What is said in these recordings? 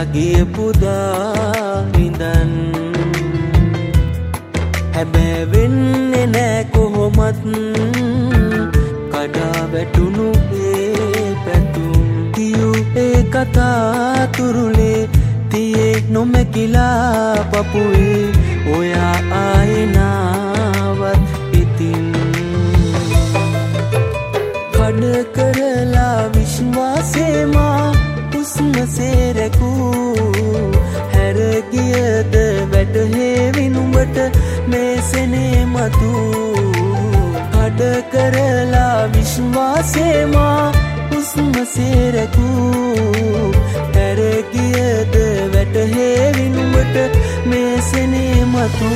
ගියපුදා ඉඳන් හැබැයි වෙන්නේ නෑ කොහොමත් කඩා වැටුණු ඒ පැතුම් තියු ඒ කතා තුරුලේ තියේ නොමැකිලා පපුවේ ඔයා ආයෙනාවත් ඉතින් කඩ කරලා විශ්වාසේමා හුස්ම සේරකූ හැර ගියද වැටහෙවි නුඹට මේ සෙනේ මතු කඩ කරලා විශ්වාසේමා හුස්ම සේරකූ හැර ගියද වැටහෙවි නුඹට මේ සෙනේ මතු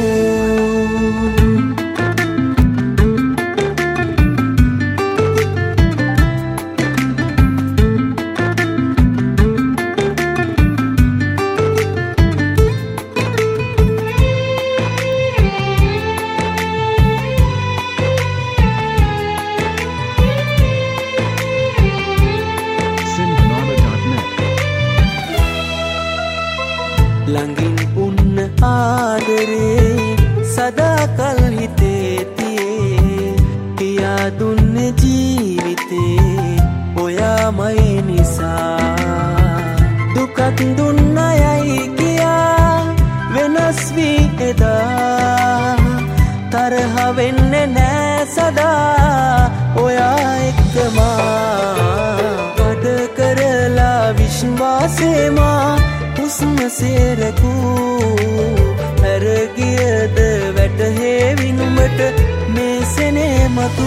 ළඟින් උන්න ආදරේ සදාකල් හිතේ තියේ කියා දුන්න ජීවිතේ ඔයාමයි නිසා දුකක් දුන්නයයි කියා වෙනස් වී එදා තරහ වෙන්නේ නෑ සදා ඔයා එක්කමා කඩ කරලා විශ්වාසේමා හුස්ම සේරකූ හැර ගියද වැටහෙවි නුඹට මේ සෙනේ මතු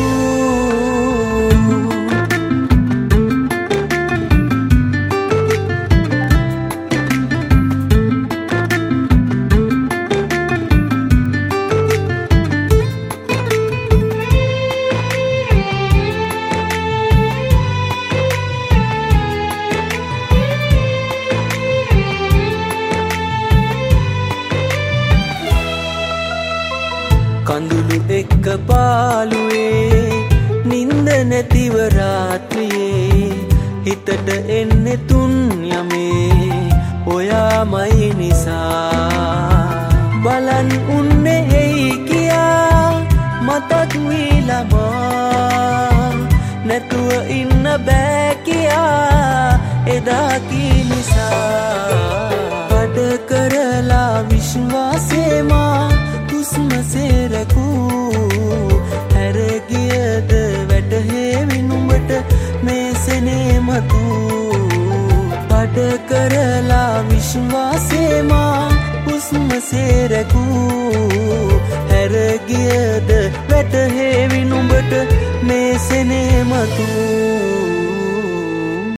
කඳුළු එක්ක පාළුවේ නින්ද නැතිව රාත්‍රියේ හිතට එන්නේ තුන් යමේ ඔයාමයි නිසා බලන් උන්නේ එයි කියා මතක් වී ළමා නැතුව ඉන්න බෑ කියා එදා කී නිසා කඩ කරලා විශ්වාසේමා හුස්ම සේරකූ හැර ගියද වැටහෙවි නුඹට මේ සෙනේ මතු කඩ කරලා විශ්වාසේමා හුස්ම සේරකූ හැර ගියද